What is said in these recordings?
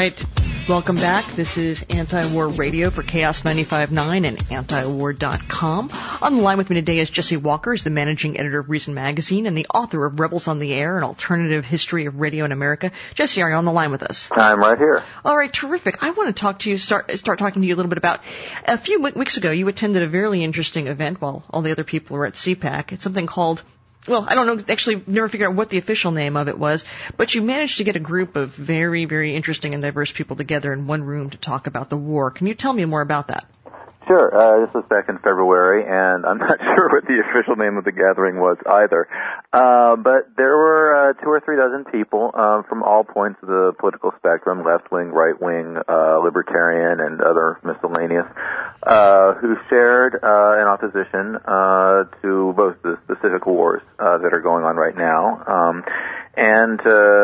right. Welcome back. This is Anti-War Radio for Chaos 95.9 and antiwar.com. On the line with me today is Jesse Walker. He's the managing editor of Reason Magazine and the author of Rebels on the Air, an alternative history of radio in America. Jesse, are you on the line with us? I'm right here. All right, terrific. I want to talk to you, start talking to you a little bit about, a few weeks ago, you attended a very interesting event while all the other people were at CPAC. It's something called, well, I don't know, actually never figured out what the official name of it was, but you managed to get a group of very, very interesting and diverse people together in one room to talk about the war. Can you tell me more about that? Sure. This was back in February, and I'm not sure what the official name of the gathering was either. But there were 2 or 3 dozen people from all points of the political spectrum, left-wing, right-wing, libertarian, and other miscellaneous, who shared an opposition to both the specific wars that are going on right now and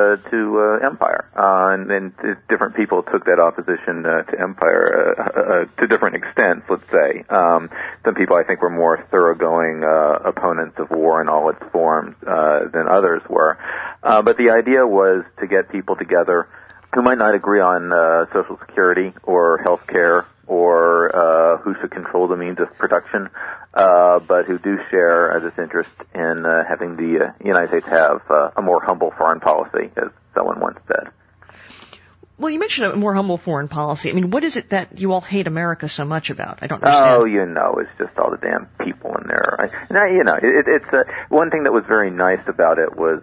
to empire. And different people took that opposition to empire to different extents, let's say. Some people, I think, were more thoroughgoing opponents of war in all its forms than others were. But the idea was to get people together who might not agree on Social Security or health care or who should control the means of production, but who do share this interest in having the United States have a more humble foreign policy, as someone once said. Well, you mentioned a more humble foreign policy. I mean, what is it that you all hate America so much about? I don't understand. Oh, it's just all the damn people in there. It's one thing that was very nice about it was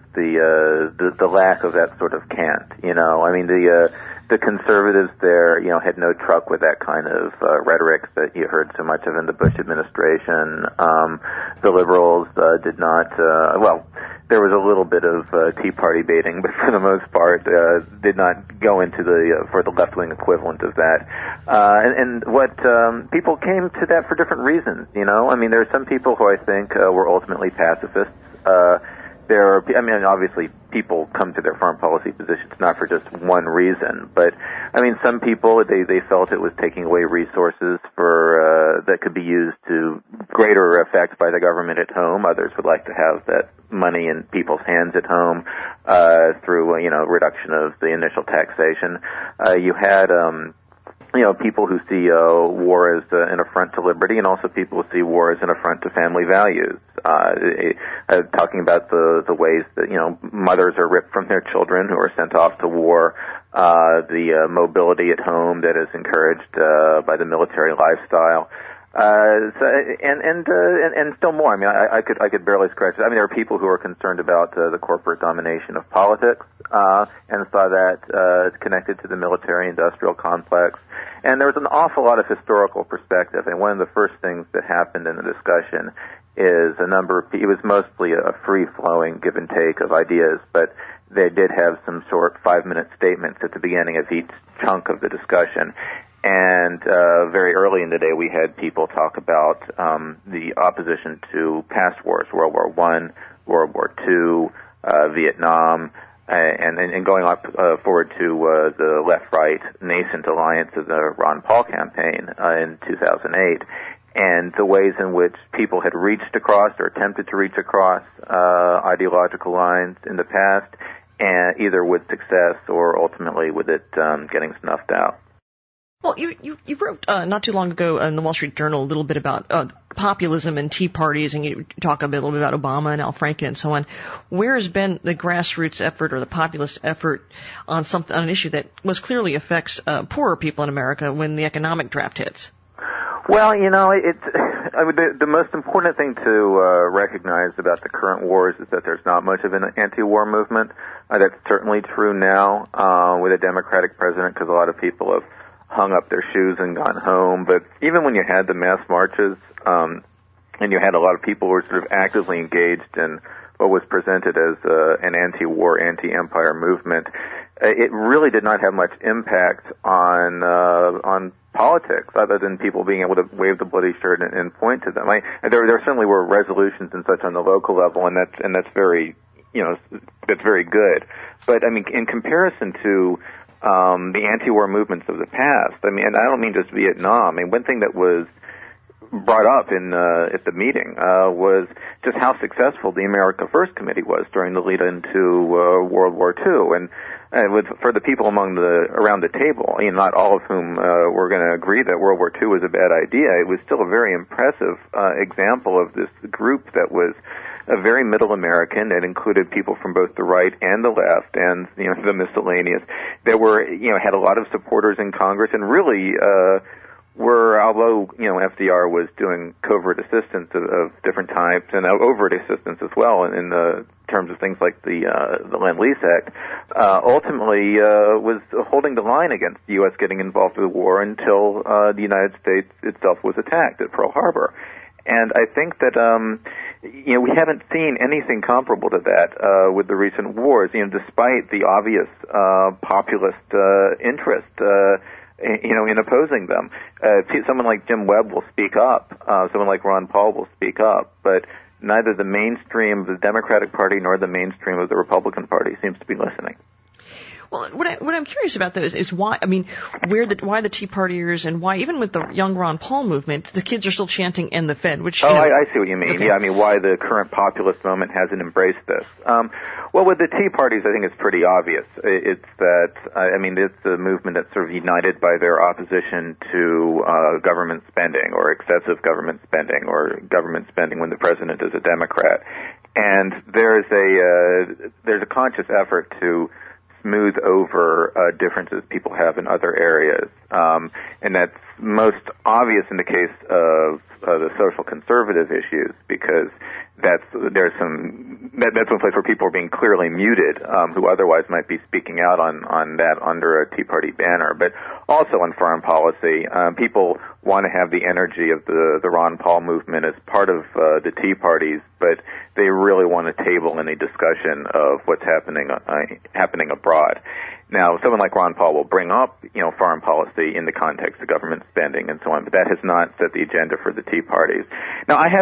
the lack of that sort of cant. I mean, the conservatives there, had no truck with that kind of rhetoric that you heard so much of in the Bush administration. The liberals did not. There was a little bit of Tea Party baiting, but for the most part, did not go into for the left-wing equivalent of that. And what people came to that for different reasons. I mean, there are some people who I think were ultimately pacifists. Obviously, people come to their foreign policy positions not for just one reason, but some people they felt it was taking away resources that could be used to greater effect by the government at home. Others would like to have that money in people's hands at home through reduction of the initial taxation. You had people who see war as an affront to liberty, and also people who see war as an affront to family values. Talking about the ways that mothers are ripped from their children who are sent off to war, the mobility at home that is encouraged by the military lifestyle. And still more. I could barely scratch it. There are people who are concerned about the corporate domination of politics, and saw that connected to the military-industrial complex. And there was an awful lot of historical perspective. And one of the first things that happened in the discussion is it was mostly a free-flowing give and take of ideas, but they did have some short 5-minute statements at the beginning of each chunk of the discussion. And very early in the day, we had people talk about the opposition to past wars, World War I, World War II, Vietnam, and going forward to the left-right nascent alliance of the Ron Paul campaign in 2008, and the ways in which people had reached across or attempted to reach across ideological lines in the past, and either with success or ultimately with it getting snuffed out. Well, you wrote not too long ago in the Wall Street Journal a little bit about populism and tea parties, and you talk a little bit about Obama and Al Franken and so on. Where has been the grassroots effort or the populist effort on an issue that most clearly affects poorer people in America when the economic draft hits? Well, the most important thing to recognize about the current wars is that there's not much of an anti-war movement. That's certainly true now with a Democratic president, because a lot of people have hung up their shoes and gone home. But even when you had the mass marches, and you had a lot of people who were sort of actively engaged in what was presented as an anti-war, anti-empire movement, it really did not have much impact on politics, other than people being able to wave the bloody shirt and point to them. There certainly were resolutions and such on the local level, and that's very good. But in comparison to the anti-war movements of the past, and I don't mean just Vietnam. One thing that was brought up at the meeting was just how successful the America First Committee was during the lead into World War II, and for the people around the table, not all of whom were going to agree that World War II was a bad idea, it was still a very impressive example of this group that was a very middle American that included people from both the right and the left, and the miscellaneous. There were had a lot of supporters in Congress, and really although FDR was doing covert assistance of different types and overt assistance as well in the terms of things like the Lend-Lease Act, ultimately was holding the line against the U.S. getting involved in the war until the United States itself was attacked at Pearl Harbor. And I think that we haven't seen anything comparable to that with the recent wars. Despite the obvious populist interest, in opposing them, someone like Jim Webb will speak up. Someone like Ron Paul will speak up, but neither the mainstream of the Democratic Party nor the mainstream of the Republican Party seems to be listening. Well, what I'm curious about though is why, why the Tea Partiers and why even with the young Ron Paul movement, the kids are still chanting "End the Fed," which. I see what you mean. Okay. Yeah, why the current populist moment hasn't embraced this. Well, with the Tea Parties, I think it's pretty obvious. It's that, it's a movement that's sort of united by their opposition to government spending or excessive government spending or government spending when the president is a Democrat. And there's a conscious effort to smooth over differences people have in other areas. And that's most obvious in the case of the social conservative issues, because that's one place where people are being clearly muted, who otherwise might be speaking out on that under a Tea Party banner. But also on foreign policy, people want to have the energy of the Ron Paul movement as part of the Tea Parties, but they really want to table any discussion of what's happening abroad. Now, someone like Ron Paul will bring up, foreign policy in the context of government spending and so on, but that has not set the agenda for the Tea Parties. Now, I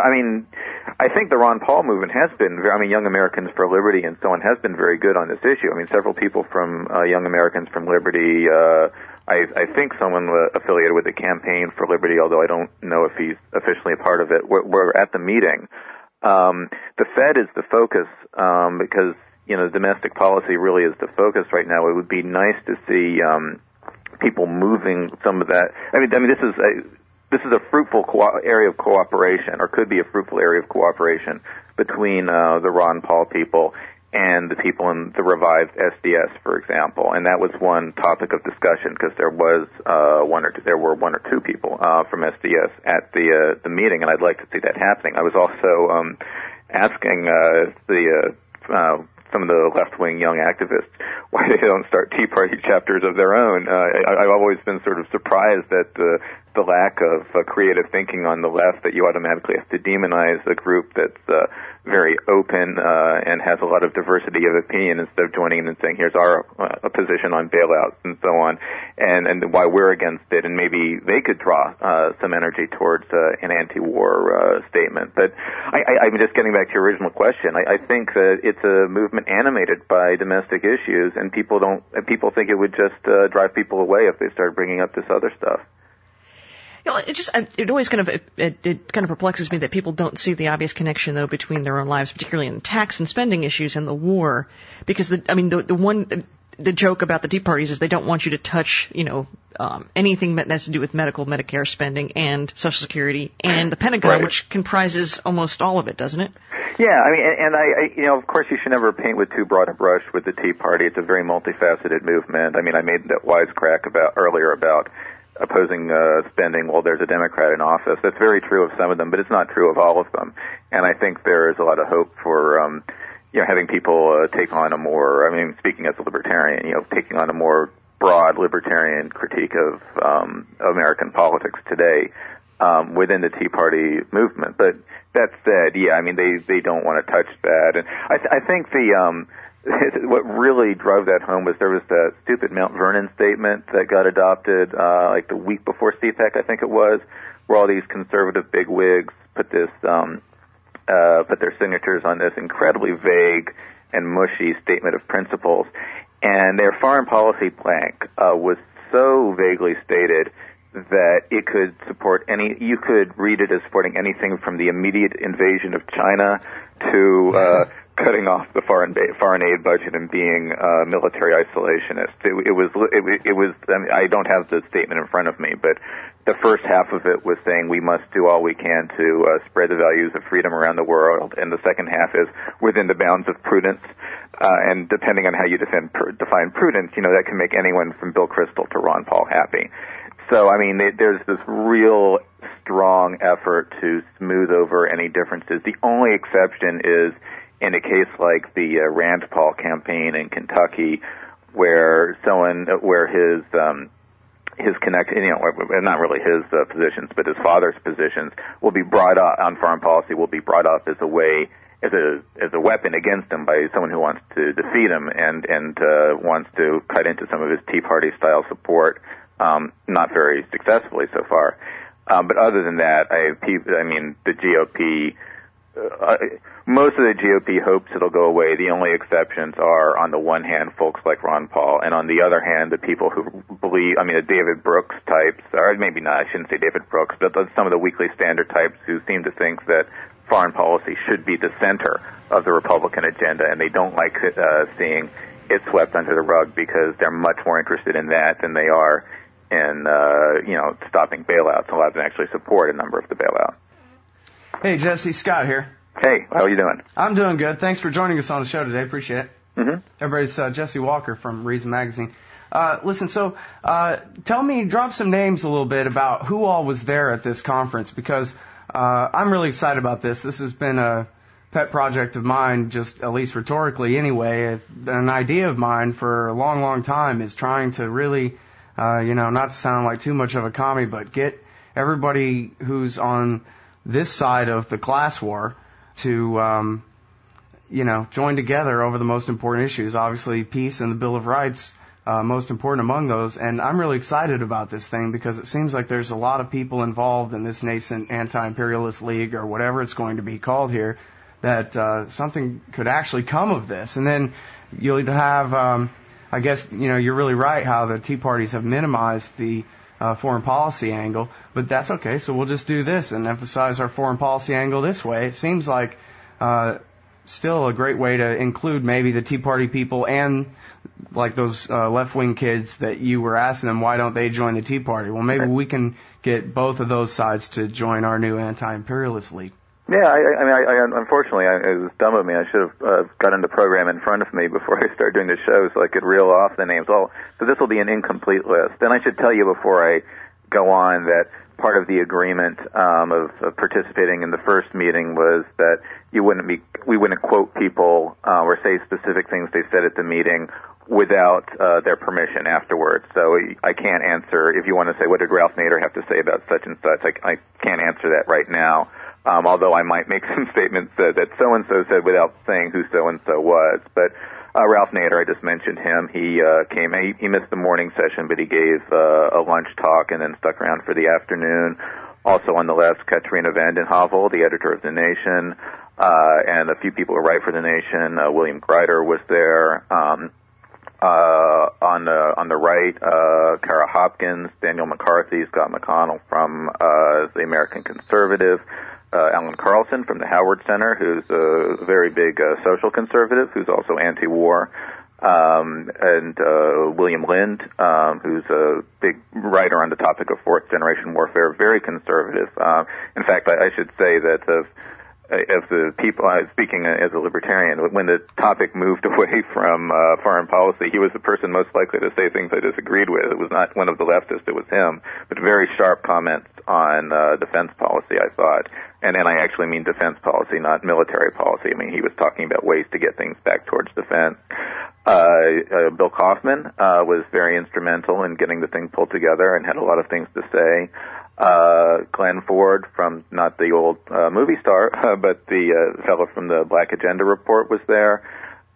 think the Ron Paul movement has been, Young Americans for Liberty and so on, has been very good on this issue. Several people from Young Americans from Liberty, I think someone affiliated with the Campaign for Liberty, although I don't know if he's officially a part of it, were at the meeting. The Fed is the focus, because domestic policy really is the focus right now. It would be nice to see people moving some of that. This is a fruitful area of cooperation, or could be a fruitful area of cooperation between the Ron Paul people and the people in the revived SDS, for example. And that was one topic of discussion, because there were one or two people from SDS at the meeting, and I'd like to see that happening. I was also asking some of the left-wing young activists why they don't start Tea Party chapters of their own. I've always been sort of surprised at the lack of creative thinking on the left, that you automatically have to demonize a group that's very open and has a lot of diversity of opinion, instead of joining in and saying, here's our position on bailouts and so on, and why we're against it, and maybe they could draw some energy towards an anti-war statement. But I'm just getting back to your original question. I think that it's a movement animated by domestic issues, and people think it would just drive people away if they started bringing up this other stuff. It always kind of perplexes me that people don't see the obvious connection, though, between their own lives, particularly in tax and spending issues, and the war. Because the joke about the Tea Parties is they don't want you to touch, anything that has to do with Medicare spending and Social Security and the Pentagon, right, which comprises almost all of it, doesn't it? Yeah, of course you should never paint with too broad a brush with the Tea Party. It's a very multifaceted movement. I made that wisecrack earlier about opposing spending while there's a Democrat in office. That's very true of some of them, but it's not true of all of them. And I think there is a lot of hope for having people take on a more, speaking as a libertarian, taking on a more broad libertarian critique of American politics today within the Tea Party movement. But that said, they don't want to touch that. And I think what really drove that home was there was that stupid Mount Vernon statement that got adopted like the week before CPAC, I think it was, where all these conservative bigwigs put their signatures on this incredibly vague and mushy statement of principles, and their foreign policy plank was so vaguely stated that it could support you could read it as supporting anything from the immediate invasion of China to cutting off the foreign aid budget and being military isolationist. It was. I mean, I don't have the statement in front of me, but the first half of it was saying we must do all we can to spread the values of freedom around the world, and the second half is within the bounds of prudence. And depending on how you define prudence, that can make anyone from Bill Kristol to Ron Paul happy. So, I mean, there's this real strong effort to smooth over any differences. The only exception is in a case like the Rand Paul campaign in Kentucky, where his not really his positions, but his father's positions will be brought up on foreign policy, will be brought up as a way, as a weapon against him by someone who wants to defeat him and wants to cut into some of his Tea Party style support, not very successfully so far. But other than that, the GOP, most of the GOP hopes it'll go away. The only exceptions are, on the one hand, folks like Ron Paul, and on the other hand, the people who believe, the David Brooks types, or maybe not, I shouldn't say David Brooks, but some of the Weekly Standard types who seem to think that foreign policy should be the center of the Republican agenda, and they don't like seeing it swept under the rug because they're much more interested in that than they are in, stopping bailouts. A lot of them actually support a number of the bailouts. Hey, Jesse, Scott here. Hey, how are you doing? I'm doing good. Thanks for joining us on the show today. Appreciate it. Mm-hmm. Everybody's Jesse Walker from Reason Magazine. Listen, so drop some names a little bit about who all was there at this conference, because I'm really excited about this. This has been a pet project of mine, just at least rhetorically anyway. An idea of mine for a long, long time is trying to really, not to sound like too much of a commie, but get everybody who's on this side of the class war to, join together over the most important issues. Obviously, peace and the Bill of Rights, most important among those. And I'm really excited about this thing because it seems like there's a lot of people involved in this nascent anti-imperialist league, or whatever it's going to be called here, that something could actually come of this. And then you'll have, I guess, you're really right how the Tea Parties have minimized the foreign policy angle, but that's okay. So we'll just do this and emphasize our foreign policy angle this way. It seems like still a great way to include maybe the Tea Party people and like those left-wing kids that you were asking them, why don't they join the Tea Party? Well, maybe we can get both of those sides to join our new anti-imperialist league. Yeah, I unfortunately, it was dumb of me. I should have gotten the program in front of me before I started doing the show so I could reel off the names. So this will be an incomplete list. And I should tell you before I go on that part of the agreement of participating in the first meeting was that we wouldn't quote people or say specific things they said at the meeting without their permission afterwards. So I can't answer, if you want to say, what did Ralph Nader have to say about such and such, I can't answer that right now. Although I might make some statements that so-and-so said without saying who so-and-so was. But Ralph Nader, I just mentioned him. He came. He missed the morning session, but he gave a lunch talk and then stuck around for the afternoon. Also on the list, Katrina vanden Heuvel, the editor of The Nation, and a few people who write for The Nation. William Greider was there. On the right, Kara Hopkins, Daniel McCarthy, Scott McConnell from the American Conservative. Alan Carlson from the Howard Center, who's a very big social conservative, who's also anti-war, and William Lind, who's a big writer on the topic of fourth-generation warfare, very conservative. In fact, I should say that of the people, speaking as a libertarian, when the topic moved away from foreign policy, he was the person most likely to say things I disagreed with. It was not one of the leftists, it was him, but very sharp comments on defense policy, I thought. And I actually mean defense policy, not military policy. I mean, he was talking about ways to get things back towards defense. Bill Kaufman was very instrumental in getting the thing pulled together and had a lot of things to say. Glenn Ford, from not the old movie star, but the fellow from the Black Agenda Report was there.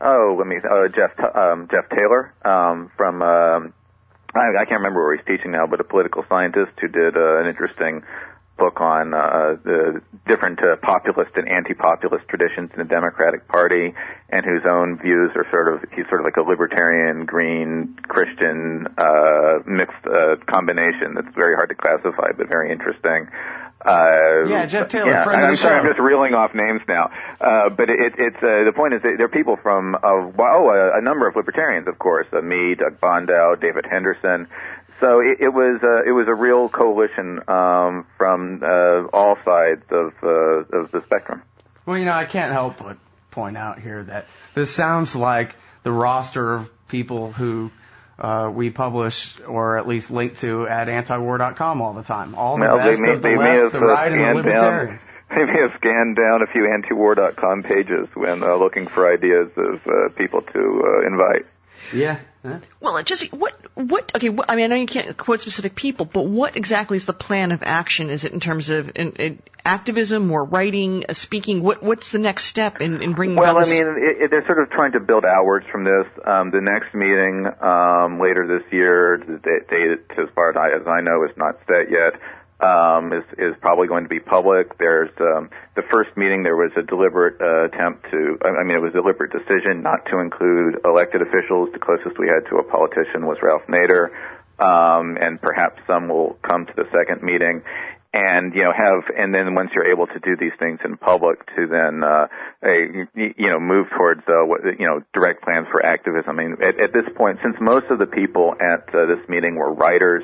Jeff Taylor from I can't remember where he's teaching now, but a political scientist who did an interesting book on the different populist and anti-populist traditions in the Democratic Party, and whose own views are he's sort of like a libertarian, green, Christian mixed combination that's very hard to classify, but very interesting. Jeff Taylor, friend of the show. I'm just reeling off names now. But the point is that there are people from, a number of libertarians, of course, me, Doug Bondow, David Henderson. So it was a real coalition, from, all sides of the spectrum. Well, I can't help but point out here that this sounds like the roster of people who we publish, or at least link to, at antiwar.com all the time. All the best of the left, the right, and the libertarians. They may have scanned down a few antiwar.com pages when looking for ideas of people to invite. Yeah. Well, Jesse, I know you can't quote specific people, but what exactly is the plan of action? Is it in terms of activism or writing, speaking? What's the next step in bringing about this? They're sort of trying to build outwards from this. The next meeting later this year, the date, as far as I know, is not set yet. Is probably going to be public. There's the first meeting. There was a deliberate it was a deliberate decision not to include elected officials. The closest we had to a politician was Ralph Nader, and perhaps some will come to the second meeting. And and then once you're able to do these things in public, to then move towards direct plans for activism. At this point, since most of the people at this meeting were writers,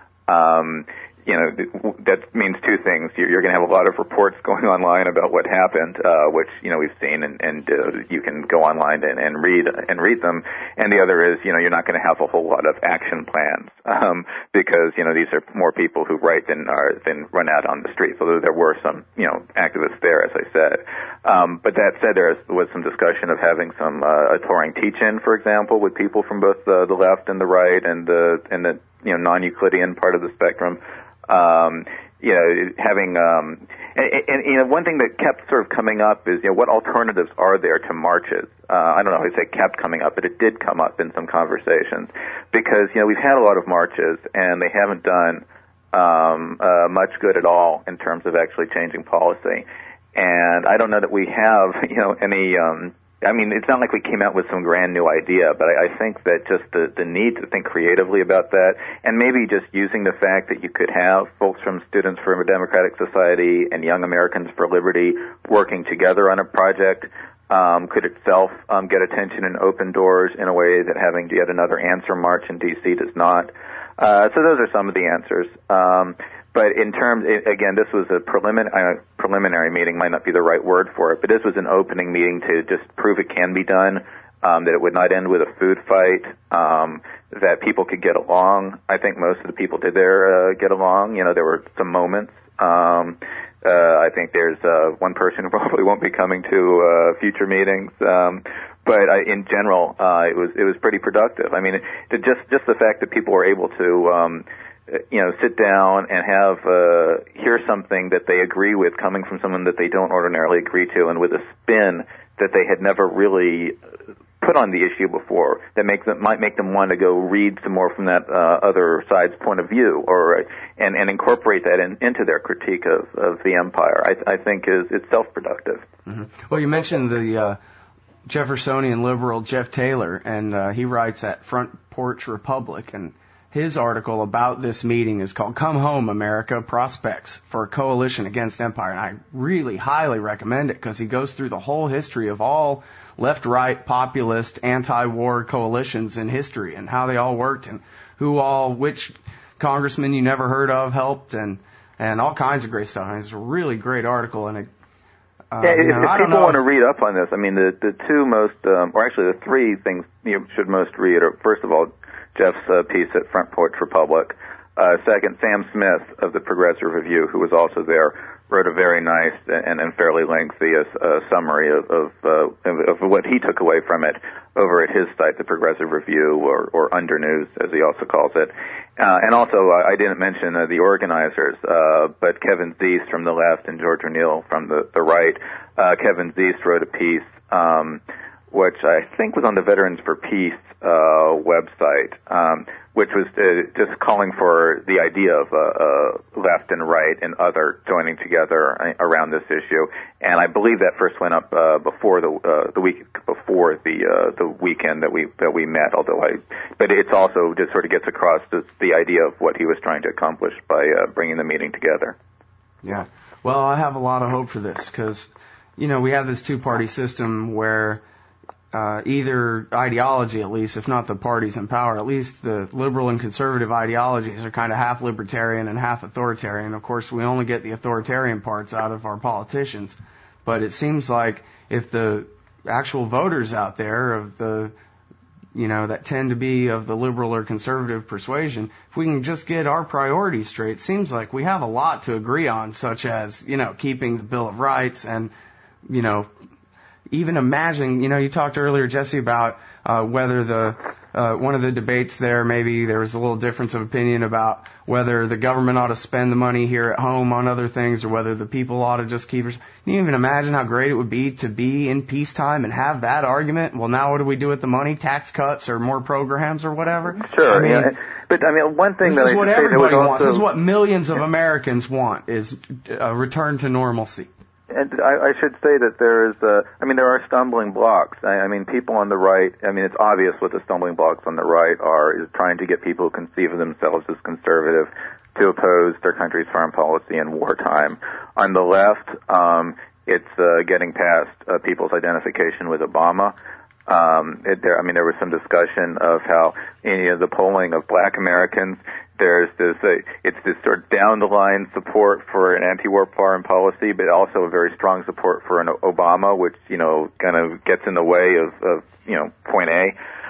that means two things. You're going to have a lot of reports going online about what happened, which we've seen, and you can go online and read them. And the other is, you're not going to have a whole lot of action plans, because these are more people who write than run out on the streets. Although there were some activists there, as I said. But that said, there was some discussion of having some a touring teach-in, for example, with people from both the left and the right, and the non-Euclidean part of the spectrum. One thing that kept sort of coming up is, what alternatives are there to marches? I don't know if I say kept coming up, but it did come up in some conversations, because, we've had a lot of marches and they haven't done, much good at all in terms of actually changing policy. And I don't know that we have, any, it's not like we came out with some grand new idea, but I think that just the need to think creatively about that, and maybe just using the fact that you could have folks from Students for a Democratic Society and Young Americans for Liberty working together on a project, could itself get attention and open doors in a way that having yet another answer march in D.C. does not. So those are some of the answers. But in terms, again, this was a preliminary meeting, might not be the right word for it, but this was an opening meeting to just prove it can be done, that it would not end with a food fight, that people could get along. I think most of the people did get along. There were some moments. I think there's one person who probably won't be coming to future meetings. But in general, it was pretty productive. Just the fact that people were able to sit down and have hear something that they agree with coming from someone that they don't ordinarily agree to, and with a spin that they had never really put on the issue before, that might make them want to go read some more from that other side's point of view, and incorporate that into their critique of the empire. I think it's self-productive. Mm-hmm. Well, you mentioned the Jeffersonian liberal Jeff Taylor, and he writes at Front Porch Republic, and his article about this meeting is called "Come Home, America: Prospects for a Coalition Against Empire." And I really highly recommend it, because he goes through the whole history of all left-right populist anti-war coalitions in history, and how they all worked, and which congressman you never heard of helped, and all kinds of great stuff. And it's a really great article, and if people want to read up on this, the two most, or actually the three things you should most read are, first of all, Jeff's piece at Front Porch Republic. Second, Sam Smith of the Progressive Review, who was also there, wrote a very nice and fairly lengthy summary of what he took away from it over at his site, the Progressive Review, or Under News, as he also calls it. And also, I didn't mention the organizers, but Kevin Zeist from the left and George O'Neill from the right. Kevin Zeist wrote a piece which I think was on the Veterans for Peace website, which was just calling for the idea of left and right and other joining together around this issue. And I believe that first went up before the week before the weekend that we met. But it's also just sort of gets across the idea of what he was trying to accomplish by bringing the meeting together. Yeah. Well, I have a lot of hope for this because, we have this two-party system where either ideology, at least, if not the parties in power, at least the liberal and conservative ideologies are kind of half libertarian and half authoritarian. Of course, we only get the authoritarian parts out of our politicians. But it seems like if the actual voters out there of the, that tend to be of the liberal or conservative persuasion, if we can just get our priorities straight, it seems like we have a lot to agree on, such as, keeping the Bill of Rights and, even imagining, you talked earlier, Jesse, about whether one of the debates there, maybe there was a little difference of opinion about whether the government ought to spend the money here at home on other things or whether the people ought to just keep it. Can you even imagine how great it would be to be in peacetime and have that argument? Well, now what do we do with the money? Tax cuts or more programs or whatever? Sure. But one thing this is what everybody wants. This is what millions of Americans want, is a return to normalcy. And I should say that there are stumbling blocks. People on the right, it's obvious what the stumbling blocks on the right are, is trying to get people who conceive of themselves as conservative to oppose their country's foreign policy in wartime. On the left, it's getting past people's identification with Obama. There was some discussion of how the polling of black Americans, there's it's this sort of down the line support for an anti-war foreign policy, but also a very strong support for an Obama, which, kind of gets in the way of point A.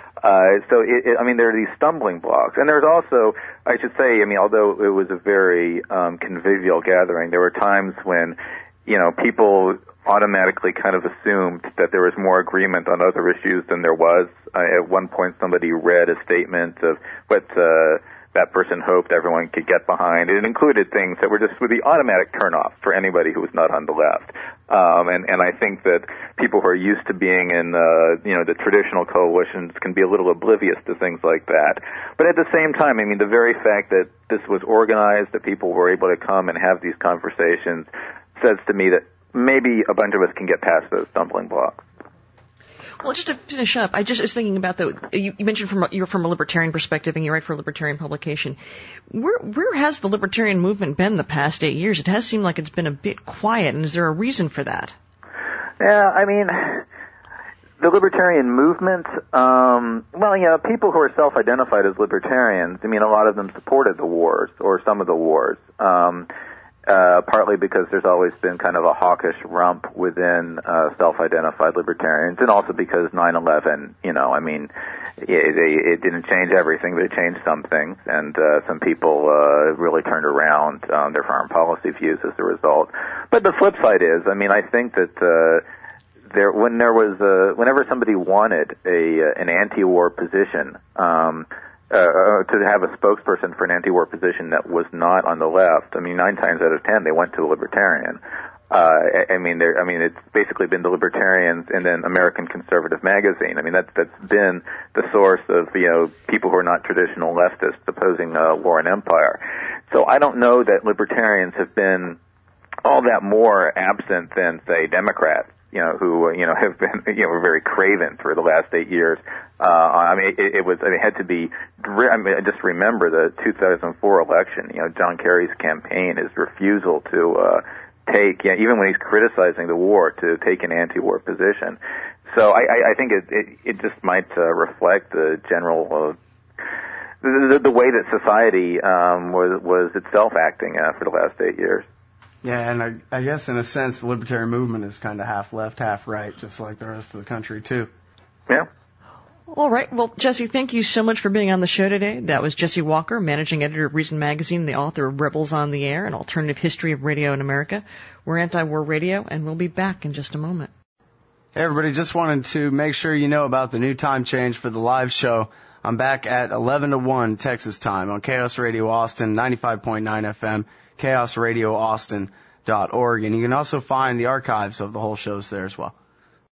There are these stumbling blocks. And there's also, I should say, although it was a very convivial gathering, there were times when, people automatically kind of assumed that there was more agreement on other issues than there was. At one point, somebody read a statement of what that person hoped everyone could get behind. It included things that were just the automatic turnoff for anybody who was not on the left. And I think that people who are used to being in the traditional coalitions can be a little oblivious to things like that. But at the same time, the very fact that this was organized, that people were able to come and have these conversations, says to me that maybe a bunch of us can get past those stumbling blocks. Well, just to finish up, I just was thinking about you mentioned you're from a libertarian perspective and you write for a libertarian publication. Where has the libertarian movement been the past 8 years? It has seemed like it's been a bit quiet, and is there a reason for that? Yeah, the libertarian movement, people who are self-identified as libertarians, a lot of them supported the wars, or some of the wars. Partly because there's always been kind of a hawkish rump within self-identified libertarians, and also because 9/11, it didn't change everything, but it changed some things, and some people really turned around their foreign policy views as a result. But the flip side is, I think that whenever somebody wanted an anti-war position, to have a spokesperson for an anti-war position that was not on the left, 9 times out of 10 they went to a libertarian. It's basically been the Libertarians and then American Conservative Magazine. That's been the source of people who are not traditional leftists opposing war and empire. So I don't know that libertarians have been all that more absent than, say, Democrats. Who have been were very craven through the last 8 years. It had to be. Just remember the 2004 election. John Kerry's campaign, his refusal to take, even when he's criticizing the war, to take an anti-war position. So I think it just might reflect the general the way that society was itself acting for the last 8 years. Yeah, and I guess in a sense the libertarian movement is kind of half left, half right, just like the rest of the country too. Yeah. All right. Well, Jesse, thank you so much for being on the show today. That was Jesse Walker, managing editor of Reason Magazine, the author of Rebels on the Air, an alternative history of radio in America. We're Anti-War Radio, and we'll be back in just a moment. Hey, everybody, just wanted to make sure you know about the new time change for the live show. I'm back at 11 to 1 Texas time on Chaos Radio Austin, 95.9 FM. chaosradioaustin.org, and you can also find the archives of the whole shows there as well.